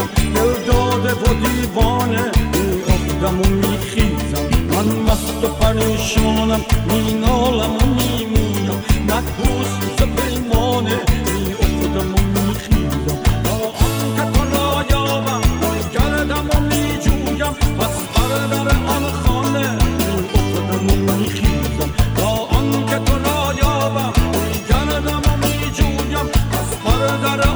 میشم، دل داده و دیوانه میافتم و میخیزم. من مست و پریشانم، مینالم و میمیرم، مدهوس ز پیمانه میافتم و میخیزم. تا آنکه تو را یابم گردم و میجویم، پس بر در آن خانه میافتم و میخیزم. تا آنکه تو را یابم گردم و میجویم، پس بر در